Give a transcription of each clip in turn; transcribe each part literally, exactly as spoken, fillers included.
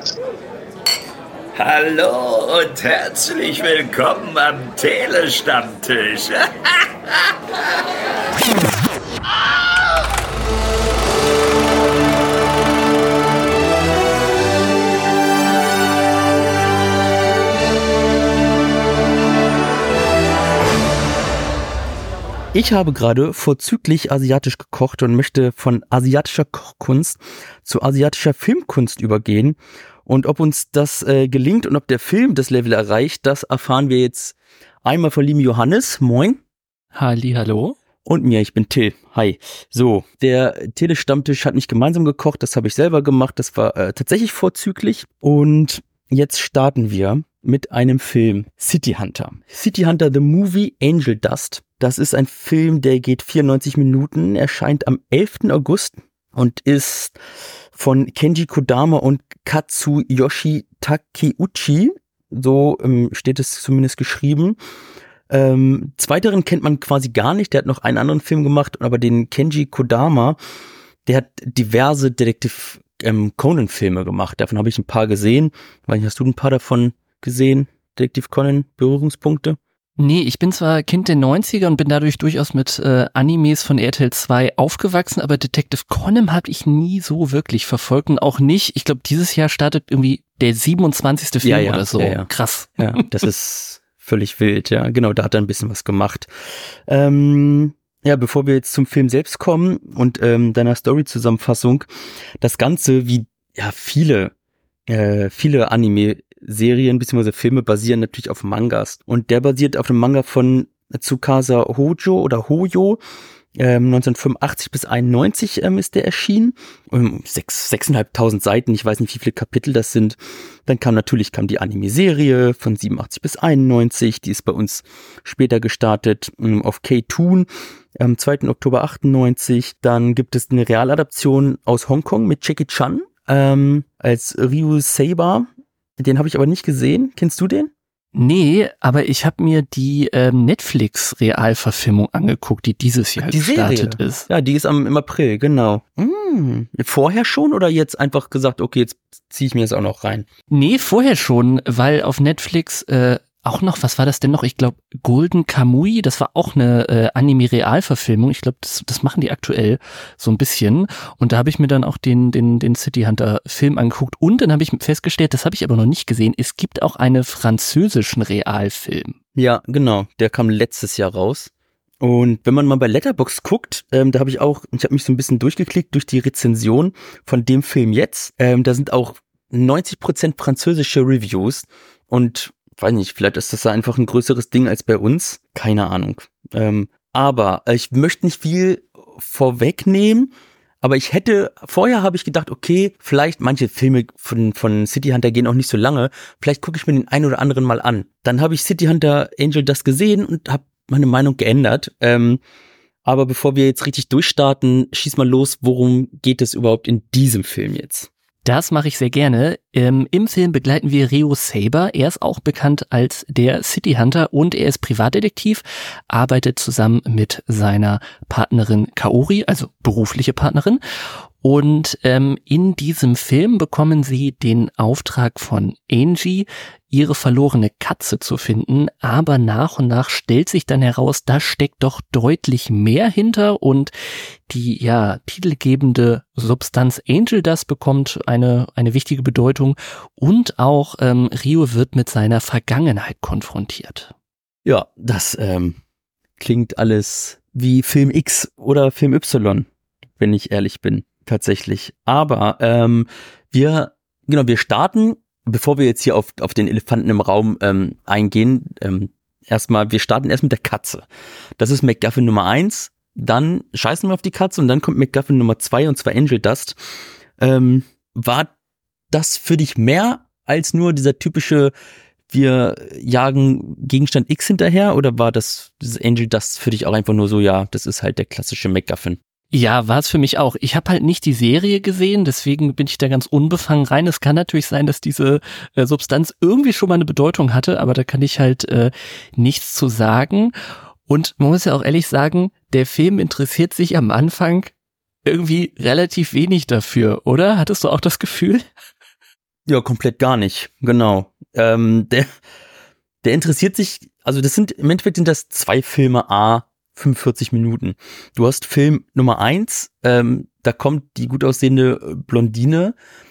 Hallo und herzlich willkommen am Telestammtisch. Ich habe gerade vorzüglich asiatisch gekocht und möchte von asiatischer Kochkunst zu asiatischer Filmkunst übergehen. Und ob uns das äh, gelingt und ob der Film das Level erreicht, das erfahren wir jetzt einmal von lieben Johannes. Moin. Halli, hallo. Und mir, ich bin Till. Hi. So, der Telestammtisch hat nicht gemeinsam gekocht, das habe ich selber gemacht. Das war äh, tatsächlich vorzüglich. Und jetzt starten wir mit einem Film, City Hunter. City Hunter, The Movie, Angel Dust. Das ist ein Film, der geht vierundneunzig Minuten, erscheint am elften August und ist von Kenji Kodama und Katsuyoshi Takeuchi. So ähm, steht es zumindest geschrieben. Ähm, zweiteren kennt man quasi gar nicht, der hat noch einen anderen Film gemacht, aber den Kenji Kodama, der hat diverse Detektiv ähm, Conan-Filme gemacht. Davon habe ich ein paar gesehen. Weiß nicht, hast du ein paar davon gesehen? Detektiv Conan, Berührungspunkte? Nee, ich bin zwar Kind der neunziger und bin dadurch durchaus mit äh, Animes von R T L zwei aufgewachsen, aber Detective Conan habe ich nie so wirklich verfolgt und auch nicht. Ich glaube, dieses Jahr startet irgendwie der siebenundzwanzigste Film ja, ja, oder so. Ja, ja. Krass. Ja, das ist völlig wild, ja. Genau, da hat er ein bisschen was gemacht. Ähm, ja, bevor wir jetzt zum Film selbst kommen und ähm, deiner Story-Zusammenfassung, das Ganze, wie ja viele, äh, viele Anime Serien bzw. Filme basieren natürlich auf Mangas. Und der basiert auf dem Manga von Tsukasa Hojo oder Hoyo. Ähm, neunzehnhundertfünfundachtzig bis einundneunzig ähm, ist der erschienen. Um, sechs, sechseinhalbtausend Seiten, ich weiß nicht, wie viele Kapitel das sind. Dann kam natürlich kam die Anime-Serie von siebenundachtzig bis einundneunzig. Die ist bei uns später gestartet ähm, auf K-Toon am zweiten Oktober achtundneunzig. Dann gibt es eine Realadaption aus Hongkong mit Jackie Chan ähm, als Ryu Saber. Den habe ich aber nicht gesehen. Kennst du den? Nee, aber ich habe mir die ähm, Netflix-Realverfilmung angeguckt, die dieses Jahr die gestartet Serie. ist. Ja, die ist am, im April, genau. Hm. Vorher schon oder jetzt einfach gesagt, okay, jetzt ziehe ich mir das auch noch rein? Nee, vorher schon, weil auf Netflix äh, auch noch, was war das denn noch? Ich glaube, Golden Kamui, das war auch eine äh, Anime-Realverfilmung. Ich glaube, das, das machen die aktuell so ein bisschen. Und da habe ich mir dann auch den den den City Hunter Film angeguckt. Und dann habe ich festgestellt, das habe ich aber noch nicht gesehen, es gibt auch einen französischen Realfilm. Ja, genau. Der kam letztes Jahr raus. Und wenn man mal bei Letterboxd guckt, ähm, da habe ich auch, ich habe mich so ein bisschen durchgeklickt durch die Rezension von dem Film jetzt. Ähm, da sind auch neunzig Prozent französische Reviews und weiß nicht, vielleicht ist das da einfach ein größeres Ding als bei uns. Keine Ahnung. Ähm, aber ich möchte nicht viel vorwegnehmen, aber ich hätte, vorher habe ich gedacht, okay, vielleicht manche Filme von, von City Hunter gehen auch nicht so lange, vielleicht gucke ich mir den einen oder anderen mal an. Dann habe ich City Hunter Angel Dust gesehen und habe meine Meinung geändert. Ähm, aber bevor wir jetzt richtig durchstarten, schieß mal los, worum geht es überhaupt in diesem Film jetzt? Das mache ich sehr gerne. Ähm, Im Film begleiten wir Ryo Saber. Er ist auch bekannt als der City Hunter und er ist Privatdetektiv, arbeitet zusammen mit seiner Partnerin Kaori, also berufliche Partnerin. Und ähm, in diesem Film bekommen sie den Auftrag von Angie, ihre verlorene Katze zu finden, aber nach und nach stellt sich dann heraus, da steckt doch deutlich mehr hinter und die ja titelgebende Substanz Angel Dust bekommt eine eine wichtige Bedeutung und auch ähm, Ryo wird mit seiner Vergangenheit konfrontiert. Ja, das ähm, klingt alles wie Film X oder Film Y, wenn ich ehrlich bin. Tatsächlich. Aber ähm, wir, genau, wir starten, bevor wir jetzt hier auf, auf den Elefanten im Raum ähm, eingehen, ähm, erstmal, wir starten erst mit der Katze. Das ist MacGuffin Nummer eins, dann scheißen wir auf die Katze und dann kommt MacGuffin Nummer zwei und zwar Angel Dust. Ähm, war das für dich mehr als nur dieser typische, wir jagen Gegenstand X hinterher oder war das, das Angel Dust für dich auch einfach nur so, ja, das ist halt der klassische MacGuffin? Ja, war es für mich auch. Ich habe halt nicht die Serie gesehen, deswegen bin ich da ganz unbefangen rein. Es kann natürlich sein, dass diese äh, Substanz irgendwie schon mal eine Bedeutung hatte, aber da kann ich halt äh, nichts zu sagen. Und man muss ja auch ehrlich sagen, der Film interessiert sich am Anfang irgendwie relativ wenig dafür, oder? Hattest du auch das Gefühl? Ja, komplett gar nicht, genau. Ähm, der, der interessiert sich, also das sind, im Endeffekt sind das zwei Filme, a fünfundvierzig Minuten. Du hast Film Nummer eins, ähm, da kommt die gut aussehende Blondine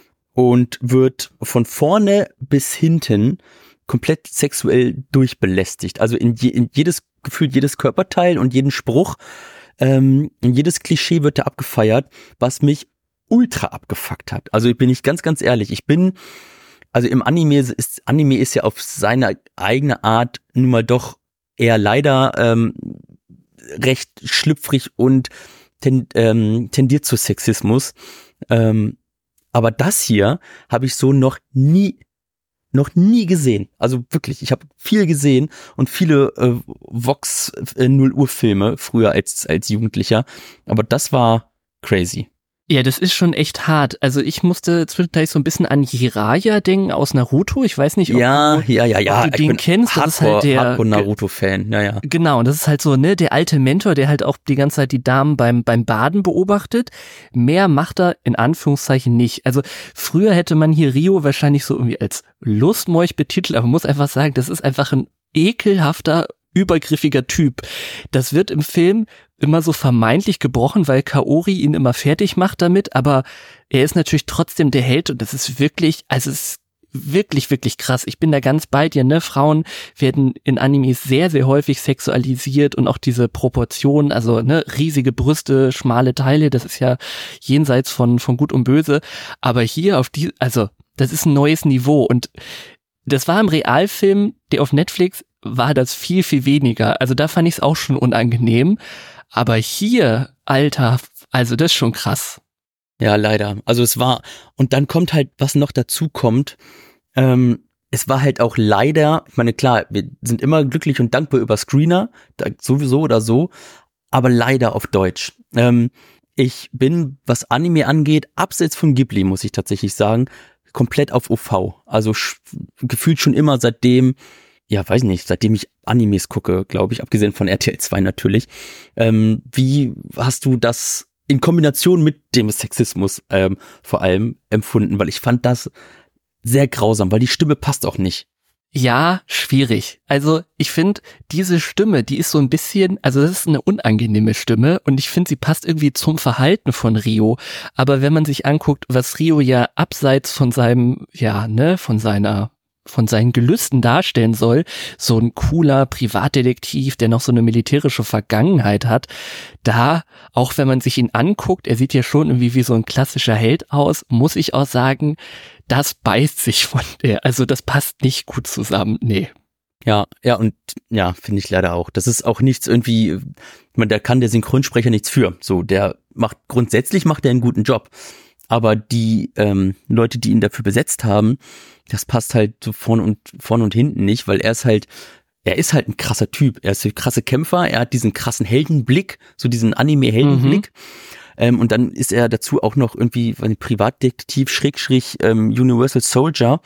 und wird von vorne bis hinten komplett sexuell durchbelästigt. Also in, je, in jedes Gefühl, jedes Körperteil und jeden Spruch, ähm, in jedes Klischee wird da abgefeiert, was mich ultra abgefuckt hat. Also ich bin nicht ganz, ganz ehrlich. Ich bin, also im Anime ist, Anime ist ja auf seine eigene Art nun mal doch eher leider ähm, recht schlüpfrig und ten, ähm, tendiert zu Sexismus. Ähm, aber das hier habe ich so noch nie, noch nie gesehen. Also wirklich, ich habe viel gesehen und viele äh, Vox äh, null Uhr Filme früher als, als Jugendlicher. Aber das war crazy. Ja, das ist schon echt hart. Also ich musste zwischendurch so ein bisschen an Jiraiya denken aus Naruto. Ich weiß nicht, ob ja, du, ja, ja, ja. ob du den kennst. Das Hardcore, ist halt der Hardcore Naruto-Fan. Ja, ja. Genau, und das ist halt so, ne, der alte Mentor, der halt auch die ganze Zeit die Damen beim beim Baden beobachtet. Mehr macht er in Anführungszeichen nicht. Also früher hätte man hier Rio wahrscheinlich so irgendwie als Lustmolch betitelt, aber man muss einfach sagen, das ist einfach ein ekelhafter, übergriffiger Typ. Das wird im Film immer so vermeintlich gebrochen, weil Kaori ihn immer fertig macht damit, aber er ist natürlich trotzdem der Held und das ist wirklich, also es ist wirklich, wirklich krass. Ich bin da ganz bei dir, ne? Frauen werden in Animes sehr, sehr häufig sexualisiert und auch diese Proportionen, also ne, riesige Brüste, schmale Teile, das ist ja jenseits von, von Gut und Böse. Aber hier auf die, also das ist ein neues Niveau und das war im Realfilm, der auf Netflix war das viel, viel weniger. Also da fand ich es auch schon unangenehm. Aber hier, Alter, also das ist schon krass. Ja, leider. Also es war, und dann kommt halt, was noch dazu kommt, ähm, es war halt auch leider, ich meine, klar, wir sind immer glücklich und dankbar über Screener, da, sowieso oder so, aber leider auf Deutsch. Ähm, ich bin, was Anime angeht, abseits von Ghibli, muss ich tatsächlich sagen, komplett auf O V. Also sch- gefühlt schon immer seitdem, ja, weiß nicht, seitdem ich Animes gucke, glaube ich, abgesehen von R T L zwei natürlich. Ähm, wie hast du das in Kombination mit dem Sexismus ähm, vor allem empfunden? Weil ich fand das sehr grausam, weil die Stimme passt auch nicht. Ja, schwierig. Also ich finde, diese Stimme, die ist so ein bisschen, also das ist eine unangenehme Stimme und ich finde, sie passt irgendwie zum Verhalten von Rio. Aber wenn man sich anguckt, was Rio ja abseits von seinem, ja, ne, von seiner von seinen Gelüsten darstellen soll, so ein cooler Privatdetektiv, der noch so eine militärische Vergangenheit hat, da, auch wenn man sich ihn anguckt, er sieht ja schon irgendwie wie so ein klassischer Held aus, muss ich auch sagen, das beißt sich von der, also das passt nicht gut zusammen, nee. Ja, ja, und ja, finde ich leider auch. Das ist auch nichts irgendwie, ich meine, da kann der Synchronsprecher nichts für. So, der macht, grundsätzlich macht er einen guten Job. Aber die ähm, Leute, die ihn dafür besetzt haben, das passt halt so vorne und vorne und hinten nicht, weil er ist halt, er ist halt ein krasser Typ. Er ist ein krasser Kämpfer, er hat diesen krassen Heldenblick, so diesen Anime-Heldenblick. Mhm. Ähm, und dann ist er dazu auch noch irgendwie ein Privatdetektiv, Schrägstrich, ähm, Universal Soldier.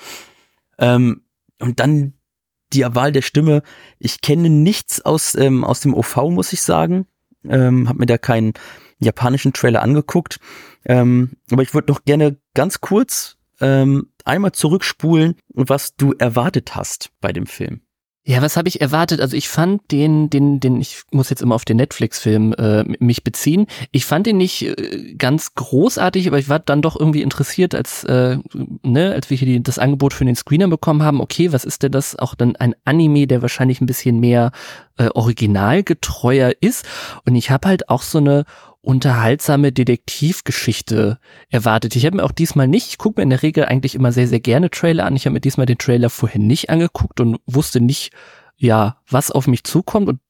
Ähm, und dann die Wahl der Stimme. Ich kenne nichts aus ähm, aus dem O V, muss ich sagen. Ähm, hab mir da keinen japanischen Trailer angeguckt. Ähm, aber ich würde noch gerne ganz kurz ähm, einmal zurückspulen, was du erwartet hast bei dem Film. Ja, was habe ich erwartet? Also ich fand den, den, den, ich muss jetzt immer auf den Netflix-Film äh, mich beziehen. Ich fand den nicht äh, ganz großartig, aber ich war dann doch irgendwie interessiert, als äh, ne, als wir hier die, das Angebot für den Screener bekommen haben. Okay, was ist denn das? Auch dann ein Anime, der wahrscheinlich ein bisschen mehr äh, originalgetreuer ist. Und ich habe halt auch so eine unterhaltsame Detektivgeschichte erwartet. Ich habe mir auch diesmal nicht, ich gucke mir in der Regel eigentlich immer sehr, sehr gerne Trailer an. Ich habe mir diesmal den Trailer vorhin nicht angeguckt und wusste nicht, ja, was auf mich zukommt. Und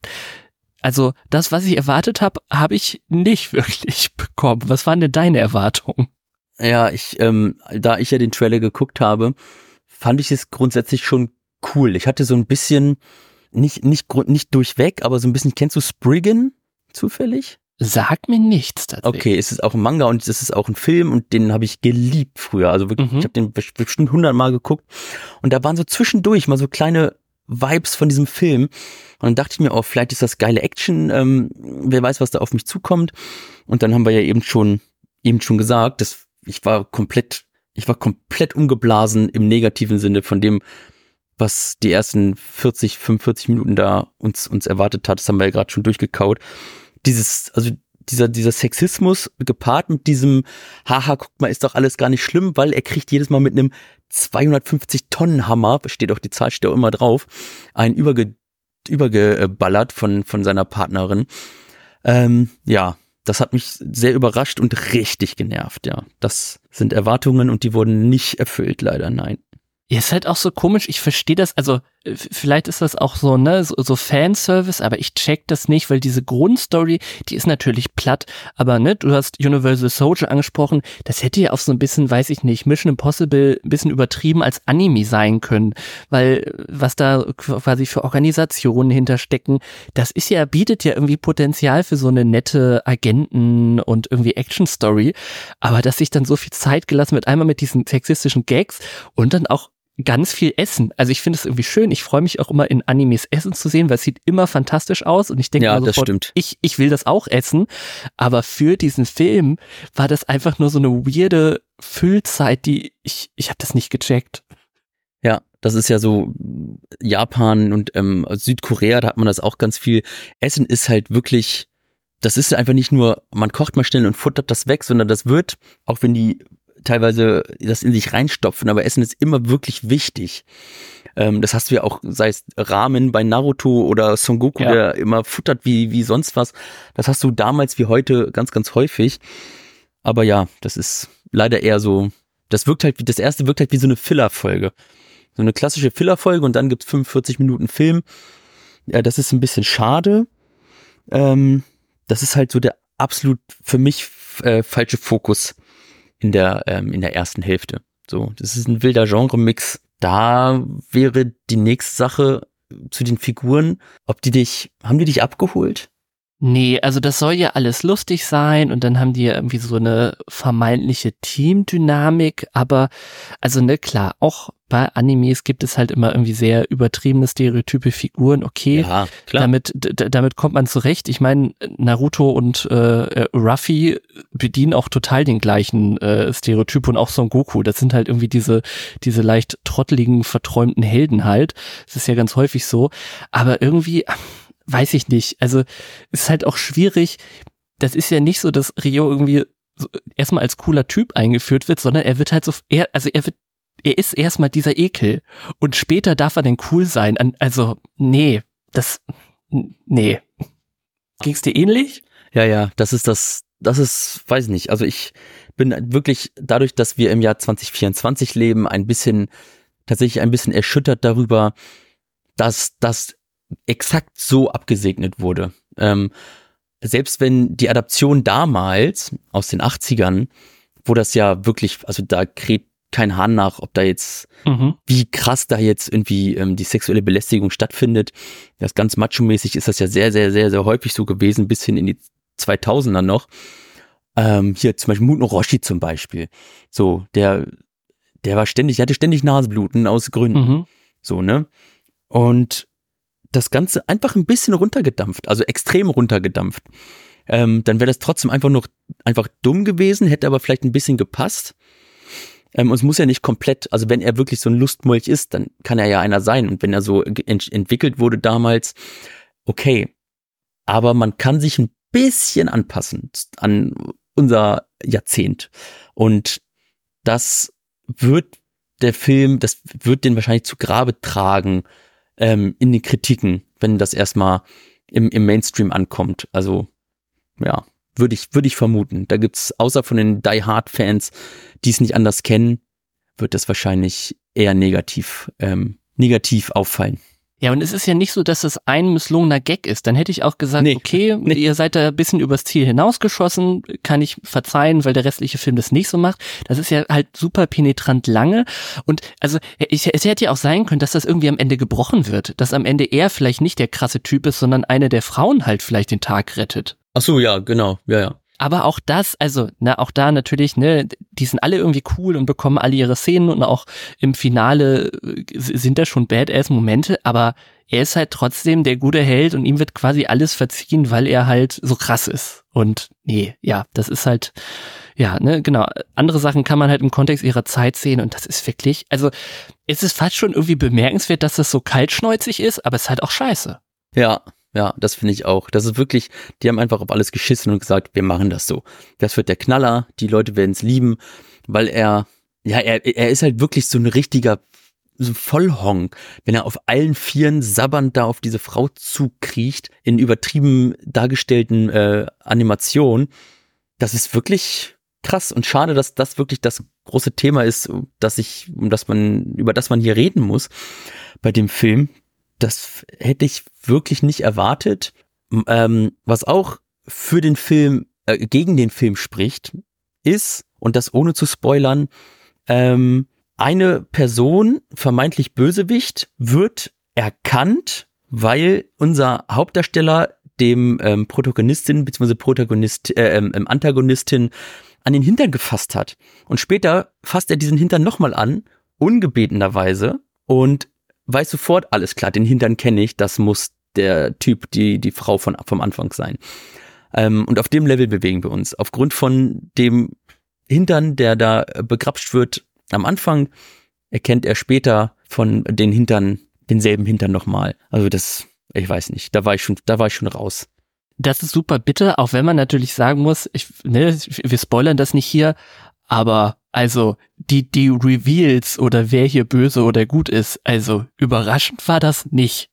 also das, was ich erwartet habe, habe ich nicht wirklich bekommen. Was waren denn deine Erwartungen? Ja, ich, ähm, da ich ja den Trailer geguckt habe, fand ich es grundsätzlich schon cool. Ich hatte so ein bisschen, nicht, nicht, nicht durchweg, aber so ein bisschen, kennst du Spriggan zufällig? Sagt mir nichts tatsächlich. Okay, es ist auch ein Manga und es ist auch ein Film und den habe ich geliebt früher. Also wirklich, mhm. ich habe den bestimmt hundertmal geguckt und da waren so zwischendurch mal so kleine Vibes von diesem Film und dann dachte ich mir, oh, vielleicht ist das geile Action, ähm, wer weiß, was da auf mich zukommt. Und dann haben wir ja eben schon eben schon gesagt, dass ich war komplett, ich war komplett umgeblasen im negativen Sinne von dem, was die ersten vierzig, fünfundvierzig Minuten da uns, uns erwartet hat. Das haben wir ja gerade schon durchgekaut. Dieses, also dieser, dieser Sexismus gepaart mit diesem, haha, guck mal, ist doch alles gar nicht schlimm, weil er kriegt jedes Mal mit einem zweihundertfünfzig Tonnen Hammer, steht auch, die Zahl steht auch immer drauf, einen überge, übergeballert von, von seiner Partnerin. Ähm, ja, das hat mich sehr überrascht und richtig genervt, ja. Das sind Erwartungen und die wurden nicht erfüllt, leider, nein. Ja, ist halt auch so komisch, ich verstehe das, also vielleicht ist das auch so, ne, so, so Fanservice, aber ich check das nicht, weil diese Grundstory, die ist natürlich platt, aber ne, du hast Universal Soldier angesprochen, das hätte ja auch so ein bisschen, weiß ich nicht, Mission Impossible ein bisschen übertrieben als Anime sein können, weil was da quasi für Organisationen hinterstecken, das ist ja, bietet ja irgendwie Potenzial für so eine nette Agenten- und irgendwie Action-Story, aber dass sich dann so viel Zeit gelassen wird, einmal mit diesen sexistischen Gags und dann auch ganz viel Essen. Also ich finde es irgendwie schön. Ich freue mich auch immer in Animes Essen zu sehen, weil es sieht immer fantastisch aus und ich denke ja, mal sofort, ich, ich will das auch essen. Aber für diesen Film war das einfach nur so eine weirde Füllzeit, die ich, ich habe das nicht gecheckt. Ja, das ist ja so Japan und ähm, Südkorea, da hat man das auch ganz viel. Essen ist halt wirklich, das ist einfach nicht nur, man kocht mal schnell und futtert das weg, sondern das wird, auch wenn die teilweise das in sich reinstopfen, aber Essen ist immer wirklich wichtig. Ähm, das hast du ja auch, sei es Ramen bei Naruto oder Son Goku, ja, der immer futtert wie wie sonst was. Das hast du damals wie heute ganz, ganz häufig. Aber ja, das ist leider eher so, das wirkt halt, das erste wirkt halt wie so eine Filler-Folge. So eine klassische Filler-Folge und dann gibt's fünfundvierzig Minuten Film. Ja, das ist ein bisschen schade. Ähm, das ist halt so der absolut für mich äh, falsche Fokus in der ähm, in der ersten Hälfte. So, das ist ein wilder Genre-Mix. Da wäre die nächste Sache zu den Figuren, ob die dich, haben die dich abgeholt? Nee, also das soll ja alles lustig sein und dann haben die ja irgendwie so eine vermeintliche Teamdynamik, aber also ne, klar, auch bei Animes gibt es halt immer irgendwie sehr übertriebene stereotype Figuren, okay, ja, klar. damit d- damit kommt man zurecht. Ich meine, Naruto und äh, Ruffy bedienen auch total den gleichen äh, Stereotyp und auch Son Goku, das sind halt irgendwie diese diese leicht trotteligen, verträumten Helden halt, das ist ja ganz häufig so, aber irgendwie weiß ich nicht. Also es ist halt auch schwierig. Das ist ja nicht so, dass Ryo irgendwie so erstmal als cooler Typ eingeführt wird, sondern er wird halt so, er, also er wird, er ist erstmal dieser Ekel und später darf er dann cool sein. Also nee, das, nee. Ging's dir ähnlich? Ja, ja, das ist das, das ist, weiß ich nicht. Also ich bin wirklich dadurch, dass wir im Jahr zwanzig vierundzwanzig leben, ein bisschen, tatsächlich ein bisschen erschüttert darüber, dass das exakt so abgesegnet wurde. Ähm, selbst wenn die Adaption damals aus den achtzigern, wo das ja wirklich, also da kräht kein Hahn nach, ob da jetzt, mhm. wie krass da jetzt irgendwie ähm, die sexuelle Belästigung stattfindet. Das ganz macho-mäßig ist das ja sehr, sehr, sehr, sehr häufig so gewesen, bis hin in die zweitausender noch. Ähm, hier zum Beispiel Muten Roshi zum Beispiel. So, der, der war ständig, der hatte ständig Nasenbluten aus Gründen. Mhm. So, ne? Und das Ganze einfach ein bisschen runtergedampft, also extrem runtergedampft. Ähm, dann wäre das trotzdem einfach noch einfach dumm gewesen, hätte aber vielleicht ein bisschen gepasst. Ähm, und es muss ja nicht komplett, also wenn er wirklich so ein Lustmolch ist, dann kann er ja einer sein. Und wenn er so ent- entwickelt wurde damals, okay. Aber man kann sich ein bisschen anpassen an unser Jahrzehnt. Und das wird der Film, das wird den wahrscheinlich zu Grabe tragen, Ähm, in den Kritiken, wenn das erstmal im, im Mainstream ankommt. Also, ja, würde ich, würde ich vermuten. Da gibt's, außer von den Die-Hard-Fans, die es nicht anders kennen, wird das wahrscheinlich eher negativ, ähm, negativ auffallen. Ja, und es ist ja nicht so, dass es ein misslungener Gag ist. Dann hätte ich auch gesagt, nee, okay, nee. ihr seid da ein bisschen übers Ziel hinausgeschossen, kann ich verzeihen, weil der restliche Film das nicht so macht. Das ist ja halt super penetrant lange. Und also ich, es hätte ja auch sein können, dass das irgendwie am Ende gebrochen wird. Dass am Ende er vielleicht nicht der krasse Typ ist, sondern eine der Frauen halt vielleicht den Tag rettet. Ach so, ja, genau, ja, ja. Aber auch das, also, na, auch da natürlich, ne, die sind alle irgendwie cool und bekommen alle ihre Szenen und auch im Finale äh, sind da schon Badass-Momente, aber er ist halt trotzdem der gute Held und ihm wird quasi alles verziehen, weil er halt so krass ist. Und nee, ja, das ist halt, ja, ne, genau. Andere Sachen kann man halt im Kontext ihrer Zeit sehen und das ist wirklich, also, es ist fast schon irgendwie bemerkenswert, dass das so kaltschnäuzig ist, aber es ist halt auch scheiße. Ja, ja, das finde ich auch. Das ist wirklich, die haben einfach auf alles geschissen und gesagt, wir machen das so. Das wird der Knaller, die Leute werden es lieben, weil er, ja, er, er ist halt wirklich so ein richtiger so Vollhonk, wenn er auf allen Vieren sabbernd da auf diese Frau zukriecht, in übertrieben dargestellten äh, Animationen. Das ist wirklich krass und schade, dass das wirklich das große Thema ist, dass ich, um das man, über das man hier reden muss bei dem Film. Das hätte ich wirklich nicht erwartet. Ähm, was auch für den Film, äh, gegen den Film spricht, ist, und das ohne zu spoilern, ähm, eine Person, vermeintlich Bösewicht, wird erkannt, weil unser Hauptdarsteller dem ähm, Protagonistin bzw. Protagonist, äh, ähm, Antagonistin an den Hintern gefasst hat. Und später fasst er diesen Hintern nochmal an, ungebetenerweise, und weiß sofort, alles klar, den Hintern kenne ich, das muss der Typ, die die Frau von vom Anfang sein. Ähm, und auf dem Level bewegen wir uns. Aufgrund von dem Hintern, der da begrapscht wird am Anfang, erkennt er später von den Hintern, denselben Hintern nochmal. Also das, ich weiß nicht, da war ich schon, da war ich schon raus. Das ist super bitter, auch wenn man natürlich sagen muss, ich, ne, wir spoilern das nicht hier, aber also die, die Reveals oder wer hier böse oder gut ist, also überraschend war das nicht.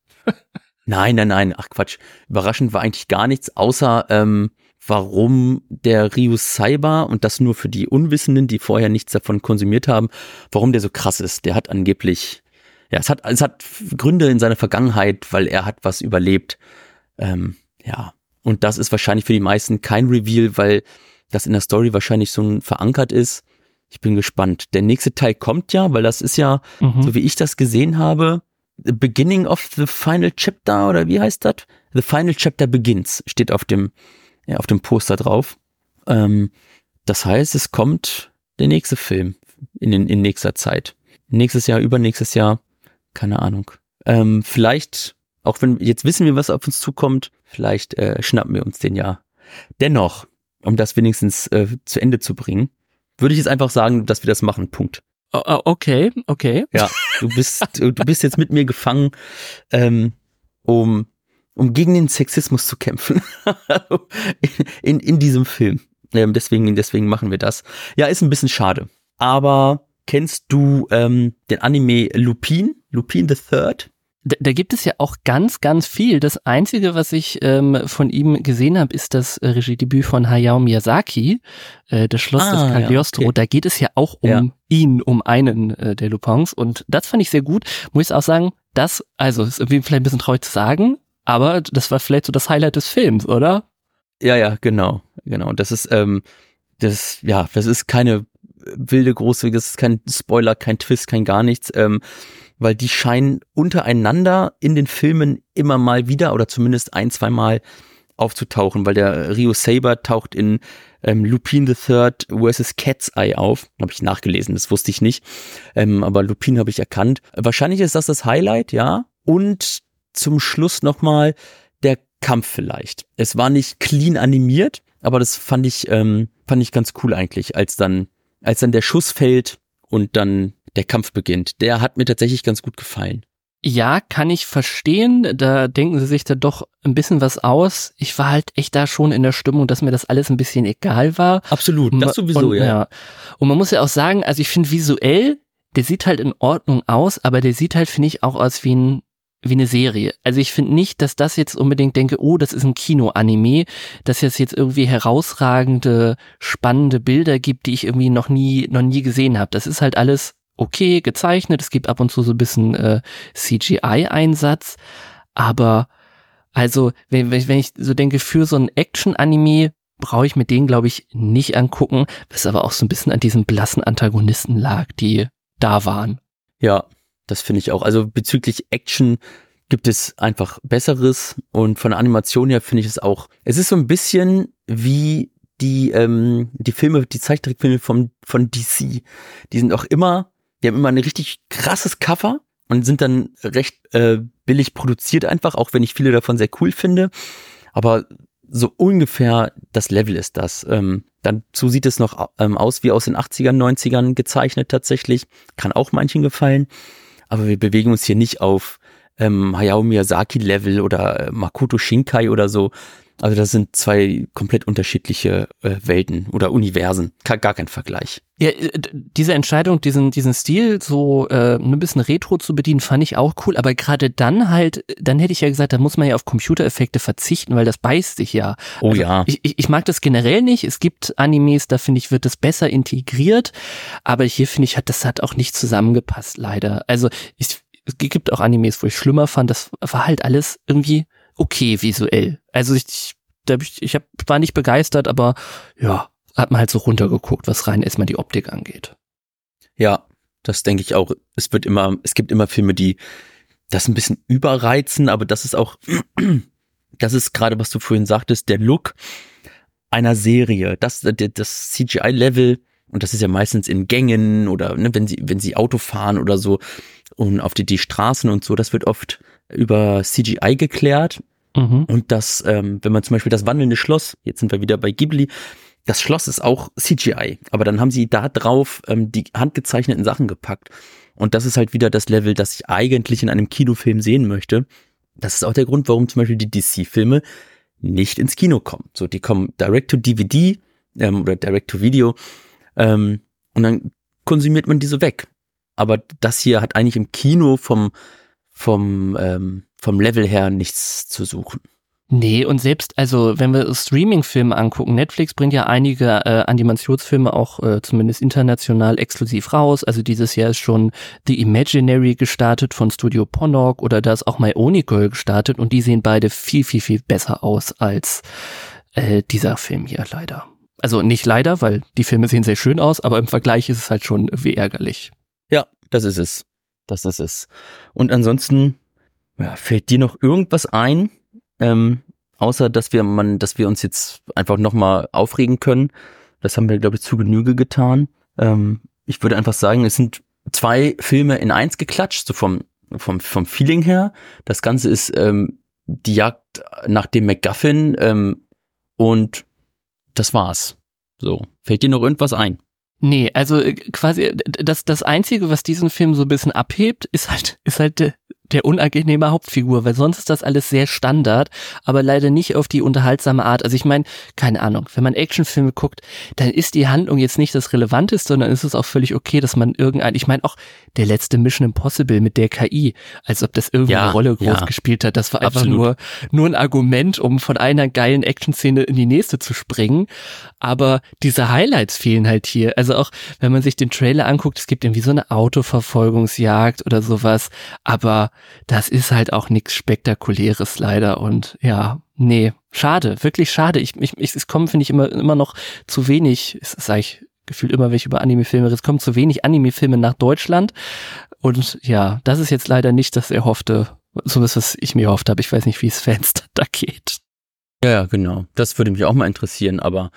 Nein, nein, nein, ach Quatsch. Überraschend war eigentlich gar nichts, außer ähm, warum der Ryu Saiba, und das nur für die Unwissenden, die vorher nichts davon konsumiert haben, warum der so krass ist. Der hat angeblich, ja, es hat, es hat Gründe in seiner Vergangenheit, weil er hat was überlebt. Ähm, ja, und das ist wahrscheinlich für die meisten kein Reveal, weil das in der Story wahrscheinlich so verankert ist. Ich bin gespannt. Der nächste Teil kommt ja, weil das ist ja, mhm. so wie ich das gesehen habe, The Beginning of the Final Chapter, oder wie heißt das? The Final Chapter Begins, steht auf dem, ja, auf dem Poster drauf. Ähm, das heißt, es kommt der nächste Film in, in, in nächster Zeit. Nächstes Jahr, übernächstes Jahr, keine Ahnung. Ähm, vielleicht, auch wenn, jetzt wissen wir, was auf uns zukommt, vielleicht äh, schnappen wir uns den ja. Dennoch, um das wenigstens äh, zu Ende zu bringen, würde ich jetzt einfach sagen, dass wir das machen, Punkt. Okay, okay. Ja, du bist, du bist jetzt mit mir gefangen, ähm, um, um gegen den Sexismus zu kämpfen. in, in diesem Film. Ähm, deswegen, deswegen machen wir das. Ja, ist ein bisschen schade. Aber kennst du ähm, den Anime Lupin? Lupin the Third? Da, da gibt es ja auch ganz, ganz viel. Das Einzige, was ich ähm, von ihm gesehen habe, ist das äh, Regiedebüt von Hayao Miyazaki, äh, das Schloss ah, des Cagliostro. Ja, okay. Da geht es ja auch um ja. ihn, um einen äh, der Lupins. Und das fand ich sehr gut. Muss ich auch sagen, das, also ist irgendwie vielleicht ein bisschen traurig zu sagen, aber das war vielleicht so das Highlight des Films, oder? Ja, ja, genau, genau. Das ist, ähm, das, ja, das ist keine wilde große, das ist kein Spoiler, kein Twist, kein gar nichts. Ähm, weil die scheinen untereinander in den Filmen immer mal wieder oder zumindest ein, zwei Mal aufzutauchen, weil der Ryu Saber taucht in ähm, Lupin the Third versus Cat's Eye auf. Habe ich nachgelesen, das wusste ich nicht, ähm, aber Lupin habe ich erkannt. Wahrscheinlich ist das das Highlight, ja. Und zum Schluss nochmal der Kampf vielleicht. Es war nicht clean animiert, aber das fand ich, ähm, fand ich ganz cool eigentlich, als dann, als dann der Schuss fällt und dann der Kampf beginnt. Der hat mir tatsächlich ganz gut gefallen. Ja, kann ich verstehen. Da denken sie sich da doch ein bisschen was aus. Ich war halt echt da schon in der Stimmung, dass mir das alles ein bisschen egal war. Absolut, das sowieso, und, ja. ja. Und man muss ja auch sagen, also ich finde visuell, der sieht halt in Ordnung aus, aber der sieht halt, finde ich, auch aus wie ein wie eine Serie. Also ich finde nicht, dass das jetzt unbedingt denke, oh, das ist ein Kino-Anime, dass es jetzt irgendwie herausragende, spannende Bilder gibt, die ich irgendwie noch nie, noch nie gesehen habe. Das ist halt alles okay gezeichnet. Es gibt ab und zu so ein bisschen äh, C G I-Einsatz. Aber also, wenn, wenn ich so denke, für so ein Action-Anime brauche ich mir den, glaube ich, nicht angucken, was aber auch so ein bisschen an diesen blassen Antagonisten lag, die da waren. Ja, das finde ich auch. Also bezüglich Action gibt es einfach Besseres und von der Animation her finde ich es auch. Es ist so ein bisschen wie die, ähm, die Filme, die Zeichentrickfilme von, von D C, die sind auch immer, die haben immer ein richtig krasses Cover und sind dann recht äh, billig produziert einfach, auch wenn ich viele davon sehr cool finde. Aber so ungefähr das Level ist das. Ähm, dazu sieht es noch ähm, aus wie aus den achtzigern, neunzigern gezeichnet tatsächlich. Kann auch manchen gefallen. Aber wir bewegen uns hier nicht auf ähm, Hayao Miyazaki-Level oder äh, Makoto Shinkai oder so. Also das sind zwei komplett unterschiedliche äh, Welten oder Universen. Gar, gar kein Vergleich. Ja, diese Entscheidung, diesen diesen Stil so äh, ein bisschen retro zu bedienen, fand ich auch cool. Aber gerade dann halt, dann hätte ich ja gesagt, da muss man ja auf Computereffekte verzichten, weil das beißt sich ja. Oh also ja. Ich, ich, ich mag das generell nicht. Es gibt Animes, da finde ich, wird das besser integriert. Aber hier finde ich, hat das hat auch nicht zusammengepasst, leider. Also ich, es gibt auch Animes, wo ich schlimmer fand. Das war halt alles irgendwie okay visuell. Also ich, ich, ich hab, war nicht begeistert, aber ja, hat man halt so runtergeguckt, was rein erstmal die Optik angeht. Ja, das denke ich auch. Es wird immer, es gibt immer Filme, die das ein bisschen überreizen, aber das ist auch, das ist gerade, was du vorhin sagtest, der Look einer Serie. Das, das C G I-Level, und das ist ja meistens in Gängen oder ne, wenn sie, wenn sie Auto fahren oder so und auf die, die Straßen und so, das wird oft über C G I geklärt. Mhm. Und das, ähm, wenn man zum Beispiel das wandelnde Schloss, jetzt sind wir wieder bei Ghibli, das Schloss ist auch C G I, aber dann haben sie da drauf ähm, die handgezeichneten Sachen gepackt. Und das ist halt wieder das Level, das ich eigentlich in einem Kinofilm sehen möchte. Das ist auch der Grund, warum zum Beispiel die D C-Filme nicht ins Kino kommen. So, die kommen direct to D V D ähm, oder direct to Video ähm, und dann konsumiert man die so weg. Aber das hier hat eigentlich im Kino vom vom ähm, vom Level her nichts zu suchen. Nee, und selbst, also wenn wir Streaming-Filme angucken, Netflix bringt ja einige äh, Animationsfilme auch äh, zumindest international exklusiv raus. Also dieses Jahr ist schon The Imaginary gestartet von Studio Ponok oder da ist auch My Oni Girl gestartet und die sehen beide viel, viel, viel besser aus als äh, dieser Film hier leider. Also nicht leider, weil die Filme sehen sehr schön aus, aber im Vergleich ist es halt schon wie ärgerlich. Ja, das ist es. Das ist es. Und ansonsten, ja, fällt dir noch irgendwas ein? Ähm, außer, dass wir man, dass wir uns jetzt einfach nochmal aufregen können. Das haben wir, glaube ich, zu Genüge getan. Ähm, ich würde einfach sagen, es sind zwei Filme in eins geklatscht, so vom, vom, vom Feeling her. Das Ganze ist ähm, die Jagd nach dem MacGuffin ähm, und das war's. So, fällt dir noch irgendwas ein? Nee, also quasi das, das Einzige, was diesen Film so ein bisschen abhebt, ist halt, ist halt der, der unangenehme Hauptfigur, weil sonst ist das alles sehr Standard, aber leider nicht auf die unterhaltsame Art. Also ich meine, keine Ahnung, wenn man Actionfilme guckt, dann ist die Handlung jetzt nicht das Relevanteste, sondern ist es auch völlig okay, dass man irgendein, ich meine auch der letzte Mission Impossible mit der K I, als ob das irgendwie ja, eine Rolle groß ja. gespielt hat. Das war einfach Absolut. nur nur ein Argument, um von einer geilen Action-Szene in die nächste zu springen. Aber diese Highlights fehlen halt hier. Also auch, wenn man sich den Trailer anguckt, es gibt irgendwie so eine Autoverfolgungsjagd oder sowas, aber das ist halt auch nichts Spektakuläres leider und ja, nee, schade, wirklich schade. Ich, ich, ich es kommen, finde ich, immer immer noch zu wenig, es ist eigentlich gefühlt immer, wenn ich über Anime-Filme rede, es kommen zu wenig Anime-Filme nach Deutschland und ja, das ist jetzt leider nicht das Erhoffte, so was ich mir erhofft habe. Ich weiß nicht, wie es Fans da geht. Ja, ja, genau. Das würde mich auch mal interessieren, aber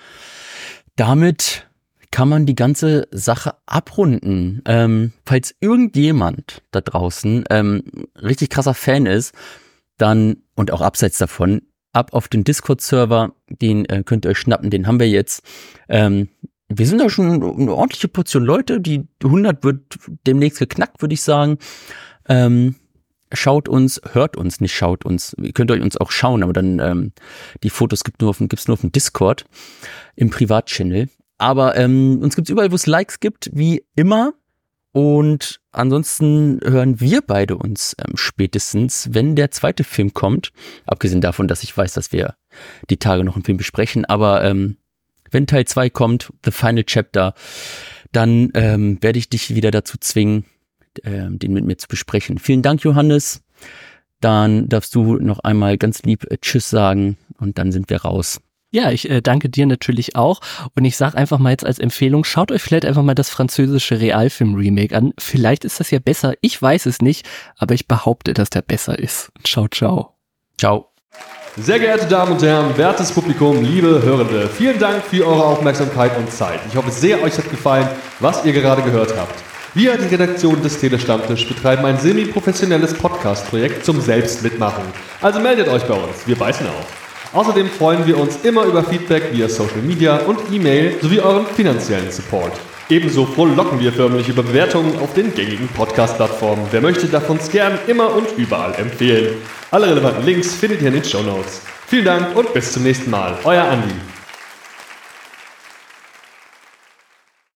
damit kann man die ganze Sache abrunden. Ähm, falls irgendjemand da draußen ähm, richtig krasser Fan ist, dann, und auch abseits davon, ab auf den Discord-Server, den äh, könnt ihr euch schnappen, den haben wir jetzt. Ähm, wir sind da schon eine ordentliche Portion Leute, die hundert wird demnächst geknackt, würde ich sagen. Ähm, schaut uns, hört uns, nicht schaut uns. Ihr könnt euch uns auch schauen, aber dann ähm, die Fotos gibt nur auf, gibt's nur auf dem Discord, im Privatchannel. Aber ähm, uns gibt's überall, wo es Likes gibt, wie immer. Und ansonsten hören wir beide uns ähm, spätestens, wenn der zweite Film kommt. Abgesehen davon, dass ich weiß, dass wir die Tage noch einen Film besprechen. Aber ähm, wenn Teil zwei kommt, The Final Chapter, dann ähm, werde ich dich wieder dazu zwingen, ähm, den mit mir zu besprechen. Vielen Dank, Johannes. Dann darfst du noch einmal ganz lieb äh, Tschüss sagen und dann sind wir raus. Ja, ich äh, danke dir natürlich auch und ich sag einfach mal jetzt als Empfehlung, schaut euch vielleicht einfach mal das französische Realfilm-Remake an. Vielleicht ist das ja besser, ich weiß es nicht, aber ich behaupte, dass der besser ist. Ciao, ciao. Ciao. Sehr geehrte Damen und Herren, wertes Publikum, liebe Hörende, vielen Dank für eure Aufmerksamkeit und Zeit. Ich hoffe sehr, euch hat gefallen, was ihr gerade gehört habt. Wir, die Redaktion des Telestammtisch, betreiben ein semi-professionelles Podcast-Projekt zum Selbstmitmachen. Also meldet euch bei uns, wir beißen auf. Außerdem freuen wir uns immer über Feedback via Social Media und E-Mail sowie euren finanziellen Support. Ebenso frohlocken wir förmlich über Bewertungen auf den gängigen Podcast-Plattformen. Wer möchte, darf uns gern immer und überall empfehlen. Alle relevanten Links findet ihr in den Shownotes. Vielen Dank und bis zum nächsten Mal. Euer Andi.